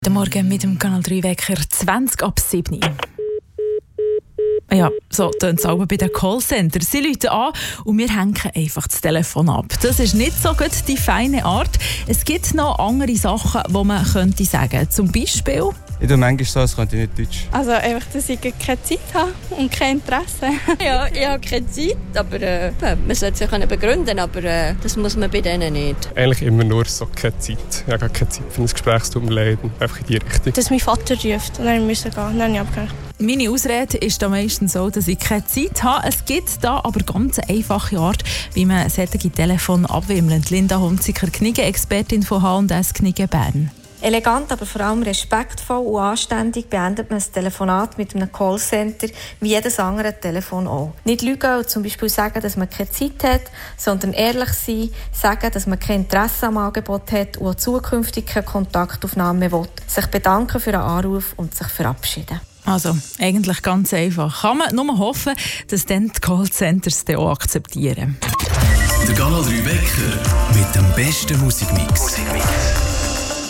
Guten Morgen mit dem Kanal 3 Wecker 20 ab 7. Ja, so tönt es auch bei den Callcenters. Sie rufen an und wir hängen einfach das Telefon ab. Das ist nicht so gut die feine Art. Es gibt noch andere Sachen, die man könnte sagen. Zum Beispiel... Ich tue manchmal so, als könnte ich nicht Deutsch. Also einfach, dass ich keine Zeit habe und kein Interesse. Ja, ich habe keine Zeit, aber man sollte sich begründen können, aber das muss man bei denen nicht. Eigentlich immer nur so keine Zeit. Ich habe keine Zeit für ein Gespräch, es tut mir leid. Einfach in die Richtung. Dass mein Vater ruft und dann müssen gehen. Dann habe ich abgehört. Meine Ausrede ist da meistens so, dass ich keine Zeit habe. Es gibt da aber ganz eine einfache Art, wie man solche Telefone abwimmelt. Linda Hunziker, Kniege-Expertin von H&S Kniege Bern. Elegant, aber vor allem respektvoll und anständig beendet man das Telefonat mit einem Callcenter wie jedes andere Telefon auch. Nicht lügen und zum Beispiel sagen, dass man keine Zeit hat, sondern ehrlich sein, sagen, dass man kein Interesse am Angebot hat und auch zukünftig keine Kontaktaufnahme will, sich bedanken für einen Anruf und sich verabschieden. Also, eigentlich ganz einfach. Kann man nur hoffen, dass dann die Callcenters das auch akzeptieren. Der Kanal 3 Wecker mit dem besten Musikmix.